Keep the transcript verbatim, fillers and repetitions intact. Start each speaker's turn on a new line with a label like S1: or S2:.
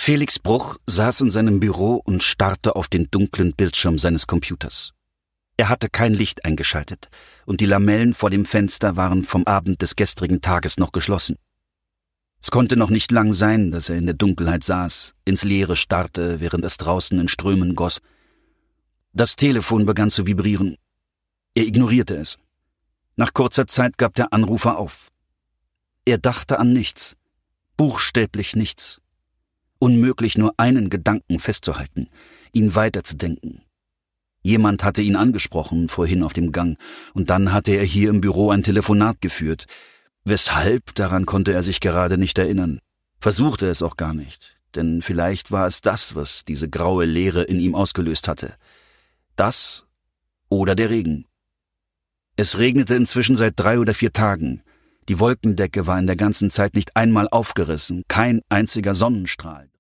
S1: Felix Bruch saß in seinem Büro und starrte auf den dunklen Bildschirm seines Computers. Er hatte kein Licht eingeschaltet, und die Lamellen vor dem Fenster waren vom Abend des gestrigen Tages noch geschlossen. Es konnte noch nicht lang sein, dass er in der Dunkelheit saß, ins Leere starrte, während es draußen in Strömen goss. Das Telefon begann zu vibrieren. Er ignorierte es. Nach kurzer Zeit gab der Anrufer auf. Er dachte an nichts, buchstäblich nichts. Unmöglich, nur einen Gedanken festzuhalten, ihn weiterzudenken. Jemand hatte ihn angesprochen, vorhin auf dem Gang, und dann hatte er hier im Büro ein Telefonat geführt. Weshalb, daran konnte er sich gerade nicht erinnern. Versuchte es auch gar nicht, denn vielleicht war es das, was diese graue Leere in ihm ausgelöst hatte. Das oder der Regen. Es regnete inzwischen seit drei oder vier Tagen. Die Wolkendecke war in der ganzen Zeit nicht einmal aufgerissen, kein einziger Sonnenstrahl.